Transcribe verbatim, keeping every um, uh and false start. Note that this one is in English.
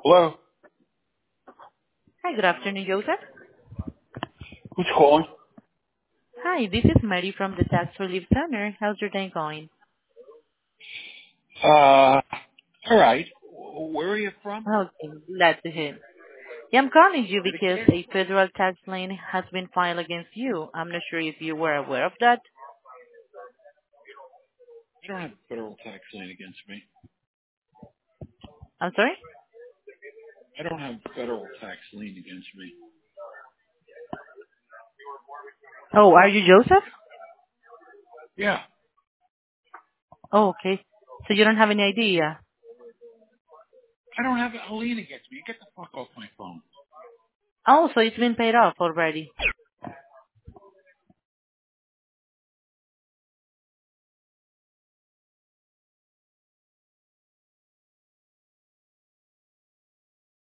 Hello? Hi, good afternoon, Joseph. Who's calling? Hi, this is Mary from the Tax Relief Center. How's your day going? Uh, all right. Where are you from? Okay, glad to hear. Yeah, I'm calling you because Medicare? a federal tax lien has been filed against you. I'm not sure if you were aware of that. I don't have a federal tax lien against me. I'm sorry? I don't have a federal tax lien against me. Oh, are you Joseph? Yeah. Oh, okay. So you don't have any idea? I don't have a lien against me. Get the fuck off my phone. Oh, so it's been paid off already.